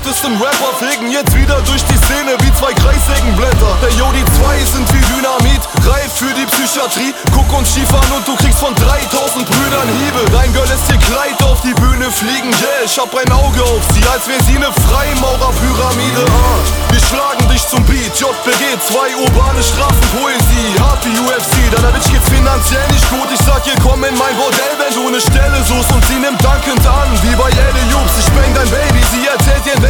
bekanntesten Rapper fegen jetzt wieder durch die Szene wie zwei Kreissägenblätter. Hey yo, die zwei sind wie Dynamit, reif für die Psychiatrie. Guck uns schief an und du kriegst von 3000 Brüdern Hiebe. Dein Girl lässt ihr Kleid auf die Bühne fliegen, yeah, ich hab ein Auge auf sie, als wär sie ne Freimaurerpyramide. Wir schlagen dich zum Beat, JBG, 2 urbane Straßenpoesie, hart wie UFC. Deiner Bitch geht's finanziell nicht gut, ich sag ihr komm in mein Bordell, wenn du ne Stelle suchst. Und sie nimmt dankend an, wie bei Ellie Jubs. Ich bang dein Baby, sie erzählt